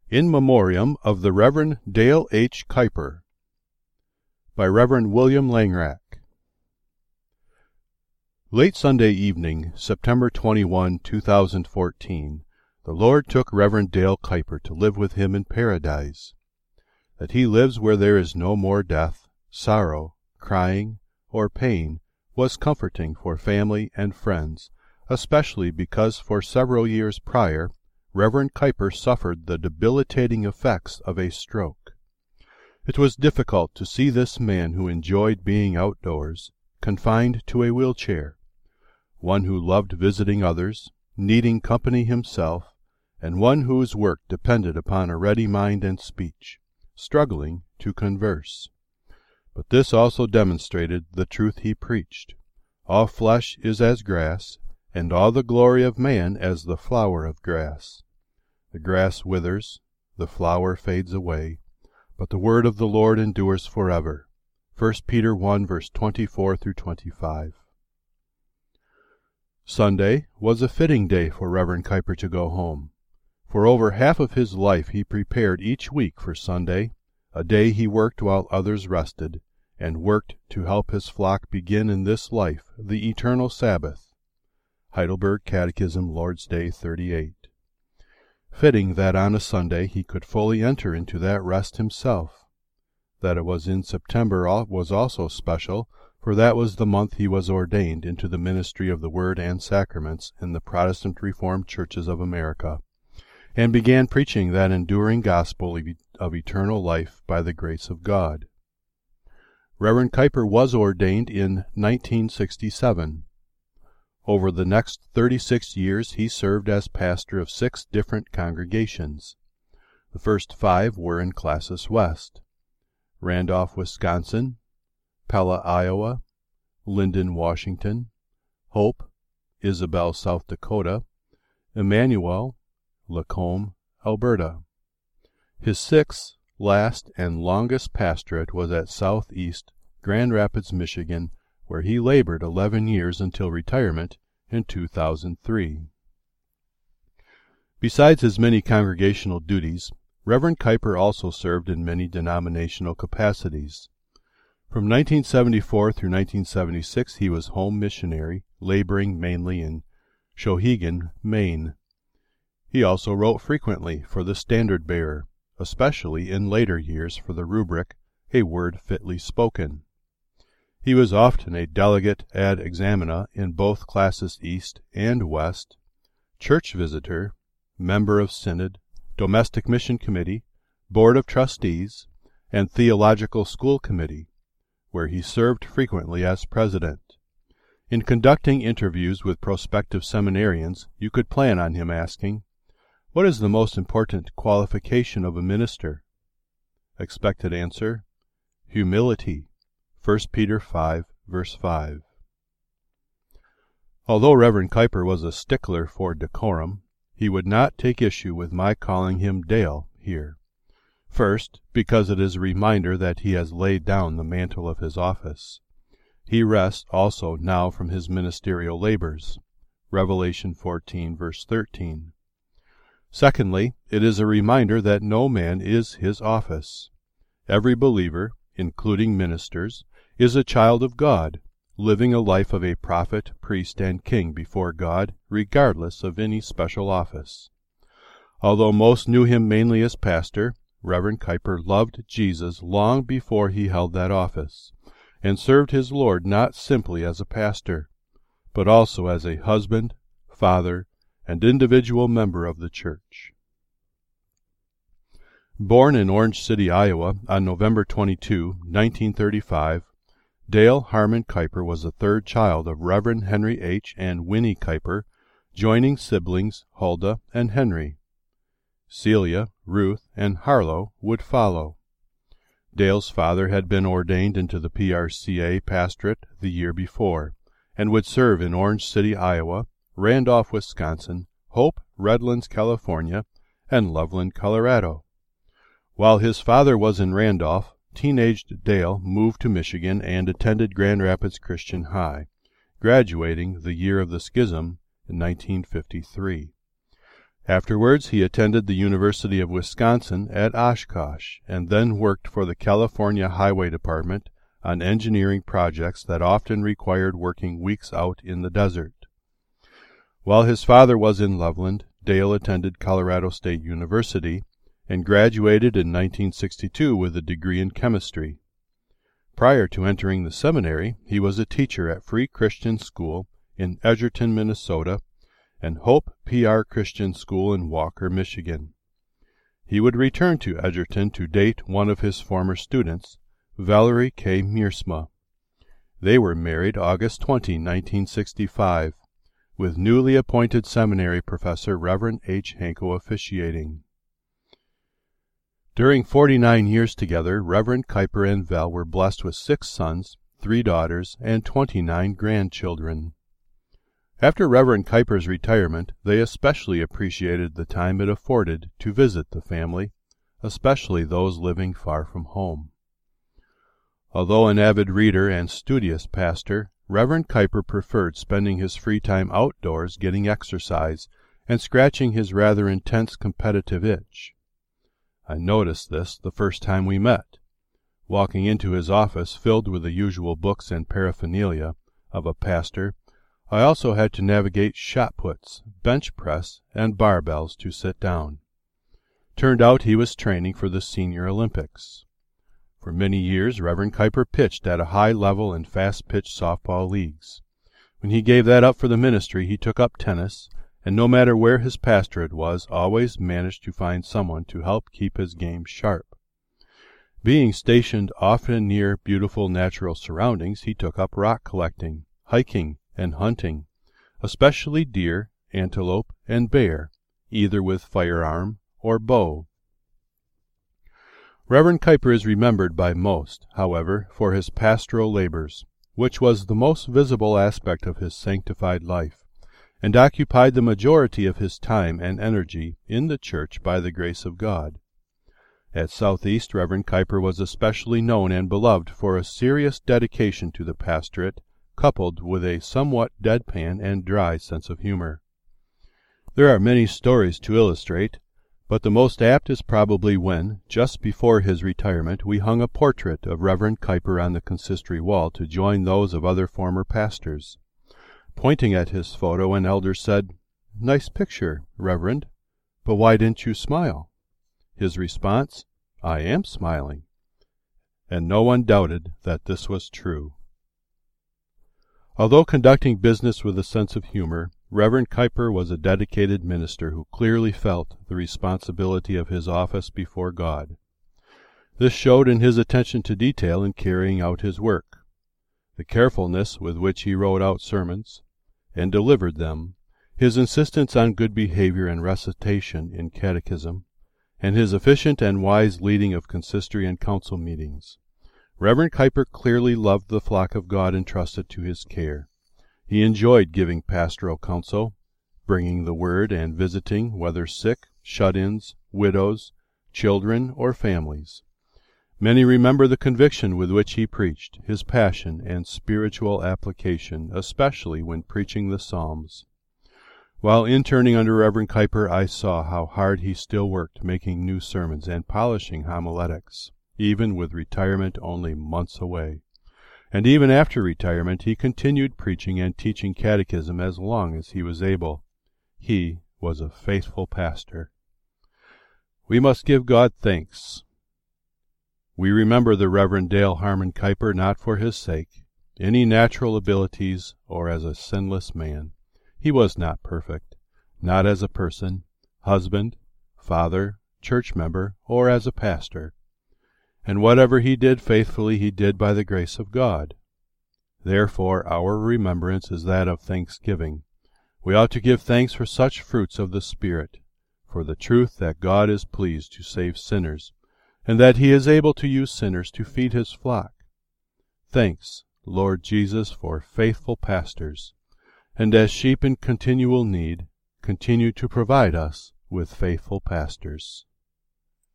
In Memoriam of the Reverend Dale H. Kuyper, by Reverend William Langrack. Late Sunday evening, September 21, 2014, the Lord took Reverend Dale Kuyper to live with him in paradise. That he lives where there is no more death, sorrow, crying, or pain was comforting for family and friends, especially because for several years prior, Reverend Kuyper suffered the debilitating effects of a stroke. It was difficult to see this man who enjoyed being outdoors, confined to a wheelchair, one who loved visiting others, needing company himself, and one whose work depended upon a ready mind and speech, struggling to converse. But this also demonstrated the truth he preached. All flesh is as grass, and all the glory of man as the flower of grass. The grass withers, the flower fades away, but the word of the Lord endures forever. 1 Peter 1, verse 24 through 25. Sunday was a fitting day for Reverend Kuyper to go home. For over half of his life he prepared each week for Sunday, a day he worked while others rested, and worked to help his flock begin in this life the eternal Sabbath. Heidelberg Catechism, Lord's Day 38. Fitting that on a Sunday he could fully enter into that rest himself. That it was in September was also special, for that was the month he was ordained into the ministry of the Word and Sacraments in the Protestant Reformed Churches of America, and began preaching that enduring gospel of eternal life by the grace of God. Reverend Kuyper was ordained in 1967. Over the next 36 years he served as pastor of 6 different congregations. The first 5 were in Classis West: Randolph, Wisconsin; Pella, Iowa; Linden, Washington; Hope, Isabel, South Dakota; Emmanuel, Lacombe, Alberta. His 6th, last, and longest pastorate was at Southeast Grand Rapids, Michigan, where he labored 11 years until retirement in 2003. Besides his many congregational duties, Reverend Kuyper also served in many denominational capacities. From 1974 through 1976 he was home missionary, laboring mainly in Shawhegan, Maine. He also wrote frequently for the Standard Bearer, especially in later years for the rubric, A Word Fitly Spoken. He was often a delegate ad examina in both Classis East and West, church visitor, member of Synod, Domestic Mission Committee, Board of Trustees, and Theological School Committee, where he served frequently as president. In conducting interviews with prospective seminarians, you could plan on him asking, "What is the most important qualification of a minister?" Expected answer, "Humility." 1 Peter 5, verse 5. Although Reverend Kuyper was a stickler for decorum, he would not take issue with my calling him Dale here. First, because it is a reminder that he has laid down the mantle of his office. He rests also now from his ministerial labors. Revelation 14, verse 13. Secondly, it is a reminder that no man is his office. Every believer, including ministers, is a child of God, living a life of a prophet, priest, and king before God, regardless of any special office. Although most knew him mainly as pastor, Reverend Kuyper loved Jesus long before he held that office, and served his Lord not simply as a pastor, but also as a husband, father, and individual member of the church. Born in Orange City, Iowa, on November 22, 1935, Dale Harmon Kuyper was the 3rd child of Reverend Henry H. and Winnie Kuyper, joining siblings Huldah and Henry. Celia, Ruth, and Harlow would follow. Dale's father had been ordained into the PRCA pastorate the year before, and would serve in Orange City, Iowa, Randolph, Wisconsin, Hope, Redlands, California, and Loveland, Colorado. While his father was in Randolph, teenaged Dale moved to Michigan and attended Grand Rapids Christian High, graduating the year of the schism in 1953. Afterwards he attended the University of Wisconsin at Oshkosh, and then worked for the California Highway Department on engineering projects that often required working weeks out in the desert. While his father was in Loveland, Dale attended Colorado State University and graduated in 1962 with a degree in chemistry. Prior to entering the seminary, he was a teacher at Free Christian School in Edgerton, Minnesota, and Hope PR Christian School in Walker, Michigan. He would return to Edgerton to date one of his former students, Valerie K. Miersma. They were married August 20, 1965, with newly appointed seminary professor Reverend H. Hanko officiating. During 49 years together, Reverend Kuyper and Val were blessed with 6 sons, 3 daughters, and 29 grandchildren. After Reverend Kuyper's retirement, they especially appreciated the time it afforded to visit the family, especially those living far from home. Although an avid reader and studious pastor, Reverend Kuyper preferred spending his free time outdoors getting exercise and scratching his rather intense competitive itch. I noticed this the first time we met. Walking into his office filled with the usual books and paraphernalia of a pastor, I also had to navigate shot puts, bench press, and barbells to sit down. Turned out he was training for the Senior Olympics. For many years, Reverend Kuyper pitched at a high level in fast-pitch softball leagues. When he gave that up for the ministry, he took up tennis, and no matter where his pastorate was, always managed to find someone to help keep his game sharp. Being stationed often near beautiful natural surroundings, he took up rock collecting, hiking, and hunting, especially deer, antelope, and bear, either with firearm or bow. Reverend Kuyper is remembered by most, however, for his pastoral labors, which was the most visible aspect of his sanctified life, and occupied the majority of his time and energy in the church by the grace of God. At Southeast, Reverend Kuyper was especially known and beloved for a serious dedication to the pastorate, coupled with a somewhat deadpan and dry sense of humor. There are many stories to illustrate, but the most apt is probably when, just before his retirement, we hung a portrait of Reverend Kuyper on the consistory wall to join those of other former pastors. Pointing at his photo, an elder said, "Nice picture, Reverend, but why didn't you smile?" His response, "I am smiling." And no one doubted that this was true. Although conducting business with a sense of humor, Reverend Kuyper was a dedicated minister who clearly felt the responsibility of his office before God. This showed in his attention to detail in carrying out his work, the carefulness with which he wrote out sermons and delivered them, his insistence on good behavior and recitation in catechism, and his efficient and wise leading of consistory and council meetings. Reverend Kuyper clearly loved the flock of God entrusted to his care. He enjoyed giving pastoral counsel, bringing the word, and visiting, whether sick, shut-ins, widows, children, or families. Many remember the conviction with which he preached, his passion and spiritual application, especially when preaching the Psalms. While interning under Reverend Kuyper, I saw how hard he still worked making new sermons and polishing homiletics, even with retirement only months away. And even after retirement, he continued preaching and teaching catechism as long as he was able. He was a faithful pastor. We must give God thanks. We remember the Reverend Dale Harmon Kuyper not for his sake, any natural abilities, or as a sinless man. He was not perfect, not as a person, husband, father, church member, or as a pastor. And whatever he did faithfully, he did by the grace of God. Therefore our remembrance is that of thanksgiving. We ought to give thanks for such fruits of the Spirit, for the truth that God is pleased to save sinners, and that he is able to use sinners to feed his flock. Thanks, Lord Jesus, for faithful pastors, and as sheep in continual need, continue to provide us with faithful pastors.